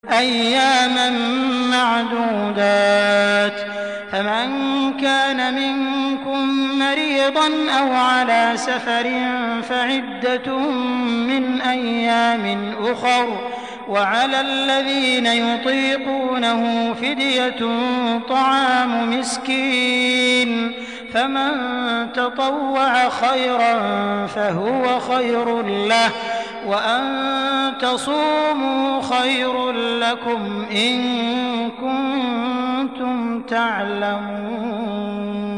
أياما معدودات. فمن كان منكم مريضا أو على سفر فعدة من أيام أخر، وعلى الذين يطيقونه فدية طعام مسكين، فمن تطوع خيرا فهو خير له، وأن تصوموا خير لكم إن كنتم تعلمون.